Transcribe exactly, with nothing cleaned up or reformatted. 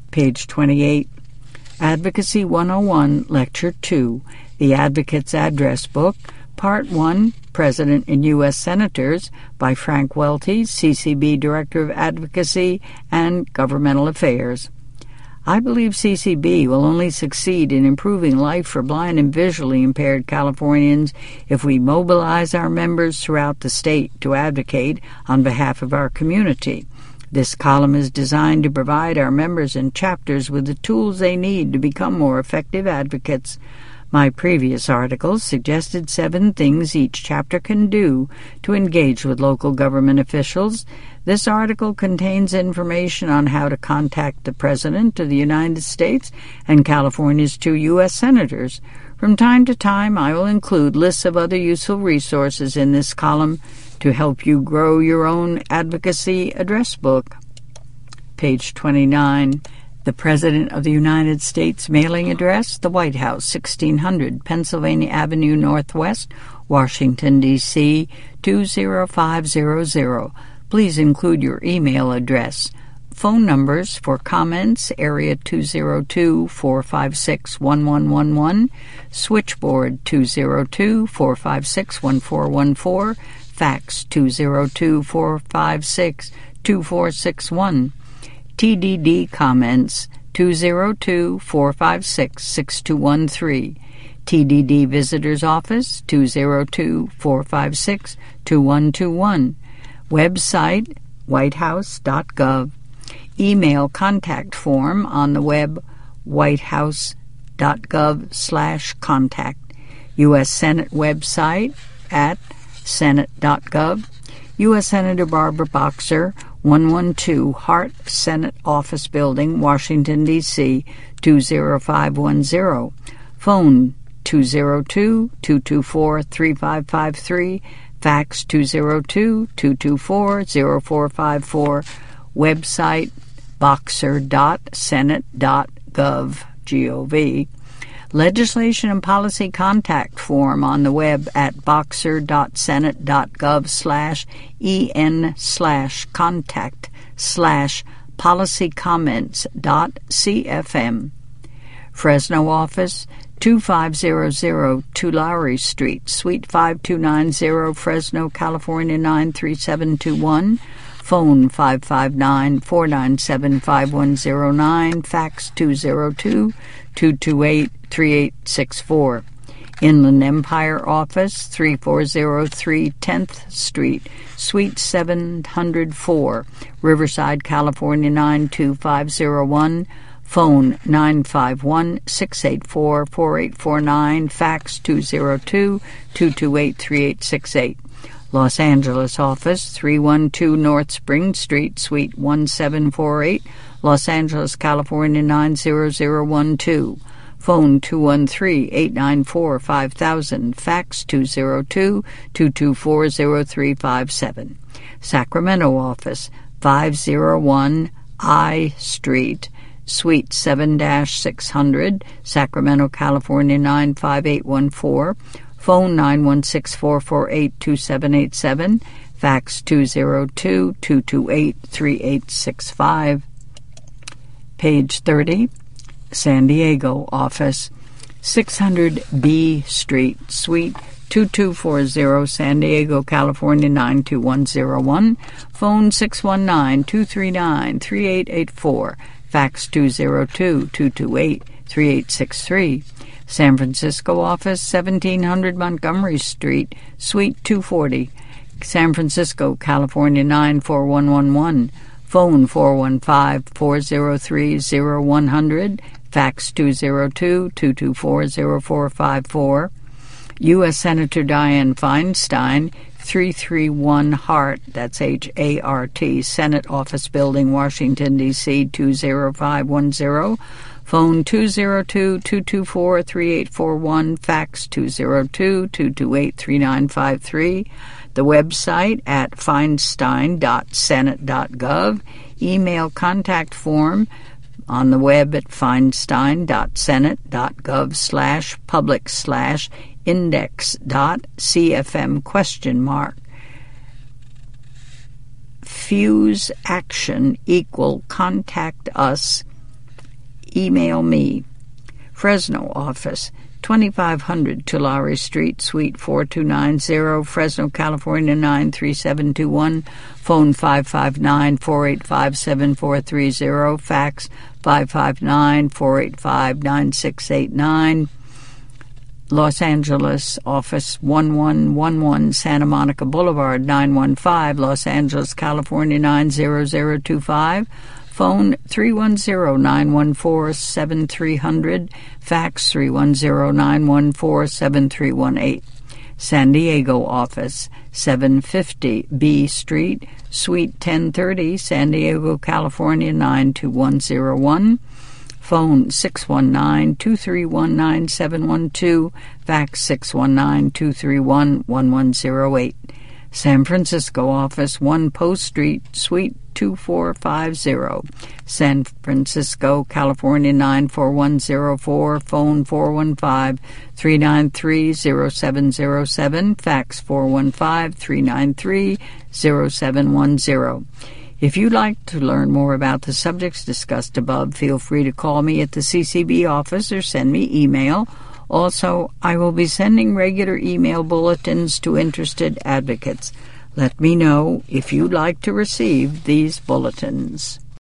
Page twenty-eight. Advocacy one oh one, Lecture two, The Advocate's Address Book, Part one, President and U S Senators, by Frank Welty, C C B Director of Advocacy and Governmental Affairs. I believe C C B will only succeed in improving life for blind and visually impaired Californians if we mobilize our members throughout the state to advocate on behalf of our community. This column is designed to provide our members and chapters with the tools they need to become more effective advocates. My previous articles suggested seven things each chapter can do to engage with local government officials. This article contains information on how to contact the President of the United States and California's two U S Senators. From time to time, I will include lists of other useful resources in this column to help you grow your own advocacy address book. Page twenty-nine. The President of the United States mailing address, the White House, sixteen hundred Pennsylvania Avenue Northwest, Washington, D C two zero five zero zero. Please include your email address. Phone numbers for comments, area two zero two, four five six, one one one one, switchboard two zero two, four five six, one four one four, fax two zero two, four five six, two four six one. T D D comments two zero two, four five six, six two one three. T D D Visitor's Office two zero two, four five six, two one two one. Website white house dot gov. Email contact form on the web whitehouse dot gov slash contact. U S Senate website at senate dot gov. U S Senator Barbara Boxer, one one two Hart Senate Office Building, Washington, D C two zero five one zero. Phone two zero two, two two four, three five five three. Fax two zero two, two two four, zero four five four. Website boxer dot senate dot gov. G O V. Legislation and policy contact form on the web at boxer dot senate dot gov slash en slash contact slash policy comments dot cfm. Fresno office two five zero zero Tulare Street, Suite five two nine zero, Fresno, California nine three seven two one. Phone five five nine, four nine seven, five one zero nine. Fax two zero two, two two eight, three eight six four. Inland Empire Office three four zero three tenth Street, Suite seven oh four, Riverside, California nine two five zero one. Phone nine five one, six eight four, four eight four nine. Fax two zero two, two two eight, three eight six eight. Los Angeles office three one two North Spring Street, Suite one seven four eight, Los Angeles, California nine zero zero one two. Phone two one three, eight nine four, five thousand. Fax two zero two, two two four, zero three five seven. Sacramento office five oh one I Street, Suite seven six hundred, Sacramento, California nine five eight one four. Phone nine one six, four four eight, two seven eight seven. Fax two zero two, two two eight, three eight six five. Page thirty. San Diego office six hundred B Street, Suite two two four zero, San Diego, California nine two one zero one. Phone six one nine, two three nine, three eight eight four. Fax two zero two, two two eight, three eight six three. San Francisco office seventeen hundred Montgomery Street, Suite two forty, San Francisco, California nine four one one one. Phone four one five, four zero three, zero one hundred. Fax two zero two, two two four, zero four five four. U S Senator Dianne Feinstein, three three one Hart, that's H A R T, Senate Office Building, Washington, D C two zero five one zero. Phone two zero two, two two four, three eight four one. Fax two zero two, two two eight, three nine five three. The website at feinstein dot senate dot gov. Email contact form on the web at feinstein dot senate dot gov slash public slash index dot cfm question mark. Fuse action equal contact us email me. Fresno office, twenty-five hundred Tulare Street, Suite four two nine zero, Fresno, California nine three seven two one, phone five five nine, four eight five, seven four three zero, fax five five nine, four eight five, nine six eight nine. Los Angeles office, one one one one Santa Monica Boulevard, nine one five, Los Angeles, California nine zero zero two five. Phone three one zero, nine one four, seven three zero zero, fax three one zero, nine one four, seven three one eight. San Diego office, seven fifty B Street, Suite ten thirty, San Diego, California nine two one zero one. Phone six one nine, two three one, nine seven one two, fax six one nine, two three one, one one zero eight. San Francisco office, one Post Street, Suite two four five zero, San Francisco, California nine four one zero four, phone four one five, three nine three, zero seven zero seven, fax four one five, three nine three, zero seven one zero. If you'd like to learn more about the subjects discussed above, feel free to call me at the C C B office or send me email. Also, I will be sending regular email bulletins to interested advocates. Let me know if you'd like to receive these bulletins.